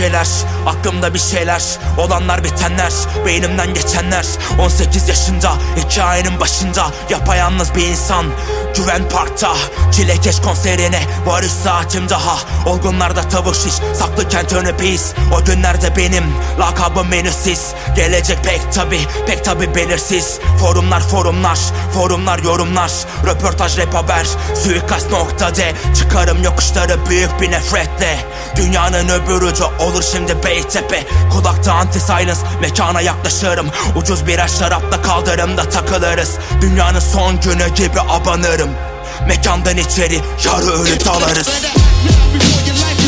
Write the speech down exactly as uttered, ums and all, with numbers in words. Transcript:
şeyler, aklımda bir şeyler, olanlar bitenler, beynimden geçenler. On sekiz yaşında, hikayenin başında, yapayalnız bir insan. Güven Park'ta, Çilekeş konserine var üç saatim daha. Olgunlarda tavuk şiş, saklı kent önü pis. O günlerde benim lakabım menüsiz. Gelecek pek tabi, pek tabi belirsiz. Forumlar forumlar, forumlar yorumlar. Röportaj rap haber, suikast nokta de. Çıkarım yokuşları büyük bir nefretle. Dünyanın öbür ucu olur şimdi Beytepe. Kulakta anti silence, mekana yaklaşırım. Ucuz birer şarapla kaldırımda takılırız. Dünyanın son günü gibi abanırım. Mekandan içeri yarı ölü dalarız.